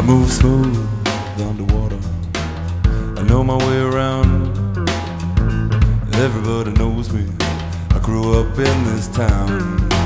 move smooth underwater. I know my way around. Everybody knows me. I grew up in this town.